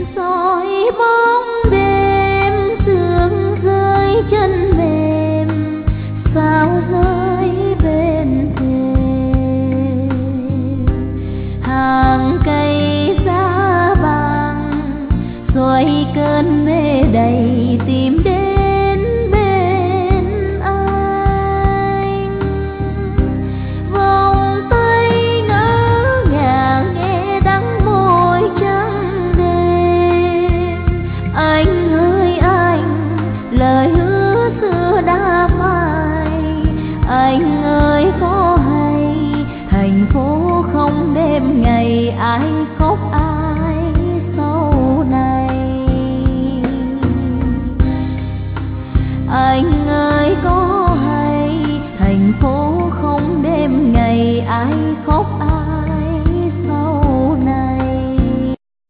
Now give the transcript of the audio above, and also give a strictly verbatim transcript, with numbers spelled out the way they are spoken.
soi bóng đêm, sương rơi chân mềm, sao rơi bên thềm. Hàng cây giá vàng, xoay cơn mê đầy tim